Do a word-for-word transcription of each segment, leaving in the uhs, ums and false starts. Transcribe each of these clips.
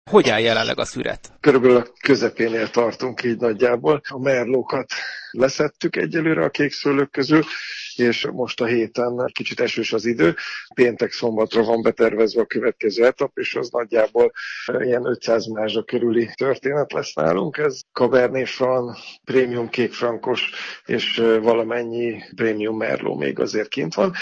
Hogy áll jelenleg a szüret? Körülbelül a közepénél tartunk így nagyjából. A merlókat leszettük egyelőre a kékszőlők közül, és most a héten kicsit esős az idő. Péntek-szombatra van betervezve a következő etap, és az nagyjából ilyen ötszáz mázsa körüli történet lesz nálunk. Ez Cabernet Franc, prémium kékfrankos, és valamennyi prémium merló még azért kint van.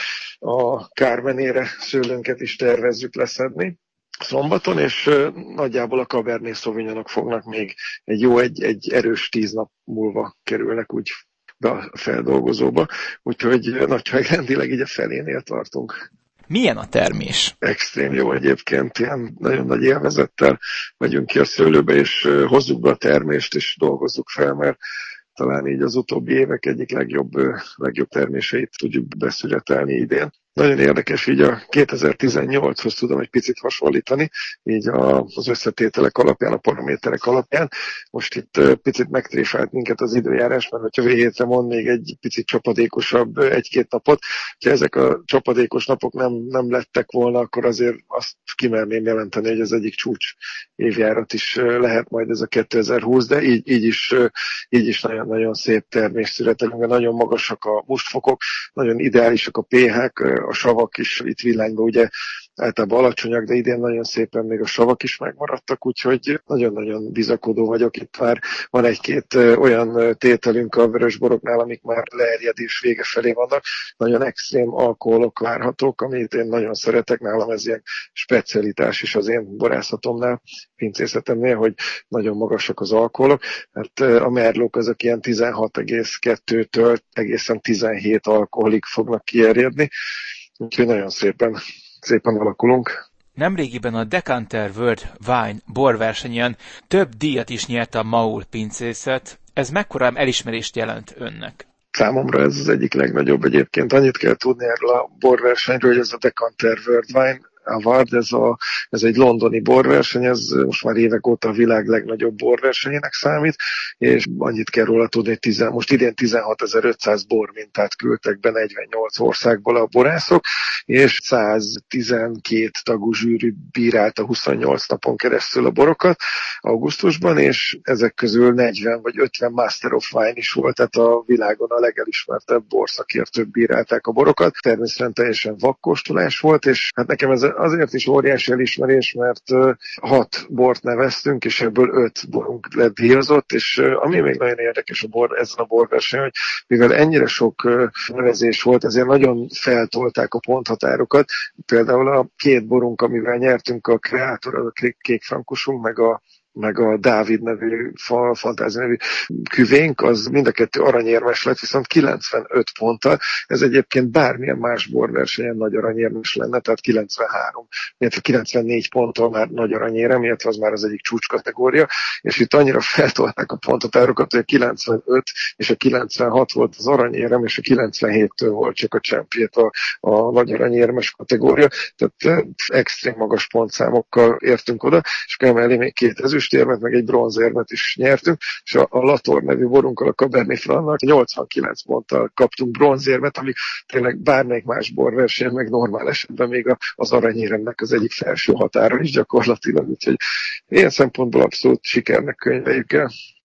A Carmenére szőlőnket is tervezzük leszedni szombaton, és nagyjából a Cabernet Sauvignonok fognak még egy jó, egy, egy erős tíz nap múlva kerülnek úgy be a feldolgozóba, úgyhogy nagyságrendileg így a felénél tartunk. Milyen a termés? Extrém jó egyébként, ilyen nagyon nagy élvezettel megyünk ki a szőlőbe, és hozzuk be a termést, és dolgozzuk fel, mert talán így az utóbbi évek egyik legjobb, legjobb terméseit tudjuk beszületelni idén. Nagyon érdekes, így a kétezer-tizennyolchoz tudom egy picit hasonlítani, így az összetételek alapján, a paraméterek alapján. Most itt picit megtréfált minket az időjárás, mert hogyha hétre mond még egy picit csapadékosabb egy-két napot, ha ezek a csapadékos napok nem, nem lettek volna, akkor azért azt kimerném jelenteni, hogy az egyik csúcs évjárat is lehet majd ez a kétezer-húsz, de így, így is, így is nagyon-nagyon szép termés születelünk, nagyon magasak a mustfokok, nagyon ideálisak a pé-hák, a savak is itt villányban ugye általában alacsonyak, de idén nagyon szépen még a savak is megmaradtak, úgyhogy nagyon-nagyon bizakodó vagyok. Itt már van egy-két olyan tételünk a vörösboroknál, amik már leerjedés vége felé vannak. Nagyon extrém alkoholok várhatók, amit én nagyon szeretek, nálam ez ilyen specialitás is az én borászatomnál, pincészetemnél, hogy nagyon magasak az alkoholok. Hát a merlók azok ilyen tizenhat egész kettőtől egészen tizenhét alkoholig fognak kierjedni, úgyhogy nagyon szépen szépen alakulunk. Nemrégiben a Decanter World Wine borversenyen több díjat is nyert a Maul pincészet. Ez mekkora elismerést jelent önnek? Számomra ez az egyik legnagyobb egyébként. Annyit kell tudni erről a borversenyről, hogy ez a Decanter World Wine Award, ez, a, ez egy londoni borverseny, ez most már évek óta a világ legnagyobb borversenyének számít, és annyit kell róla tudni, hogy tizen, most idén tizenhatezer-ötszáz bormintát küldtek be negyvennyolc országból a borászok, és száztizenkét tagú zsűri bírálta huszonnyolc napon keresztül a borokat augusztusban, és ezek közül negyven vagy ötven Master of Wine is volt, tehát a világon a legelismertebb borszakértők bírálták a borokat. Természetesen teljesen vakkóstolás volt, és hát nekem ez azért is óriási elismerés, mert hat bort neveztünk, és ebből öt borunk lett díjazott, és ami még nagyon érdekes a bor, ezen a borversenyen, hogy mivel ennyire sok nevezés volt, ezért nagyon feltolták a ponthatárokat. Például a két borunk, amivel nyertünk, a Kreator, a kékfrankosunk, meg a meg a Dávid nevű, Fantázia nevű küvénk, az mind a kettő aranyérmes lett, viszont kilencvenöt ponttal. Ez egyébként bármilyen más borversenyen nagy aranyérmes lenne, tehát kilencvenhárom, illetve kilencvennégy ponttal már nagy aranyérem, illetve az már az egyik csúcskategória, és itt annyira feltolták a ponthatárokat, hogy a kilencvenöt és a kilencvenhat volt az aranyérem, és a kilencvenhéttől volt csak a champion, a, a nagy aranyérmes kategória, tehát extrém magas pontszámokkal értünk oda, és emellé még két ezüstérmet, meg egy bronzérmet is nyertünk, és a, a Lator nevű borunkkal, a Cabernet Francnak nyolcvankilenc ponttal kaptunk bronzérmet, ami tényleg bármelyik más borverseny, meg normál esetben még a, az aranyéremnek az egyik felső határa is gyakorlatilag, úgyhogy ilyen szempontból abszolút sikernek könyveljük el.